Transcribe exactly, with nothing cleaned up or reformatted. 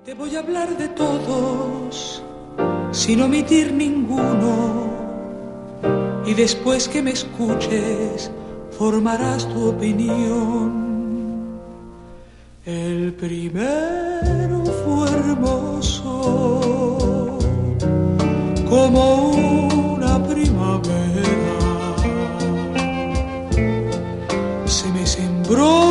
Te voy a hablar de todos, sin omitir ninguno, y después que me escuches, formarás tu opinión. El primero fue hermoso, como una primavera, se me sembró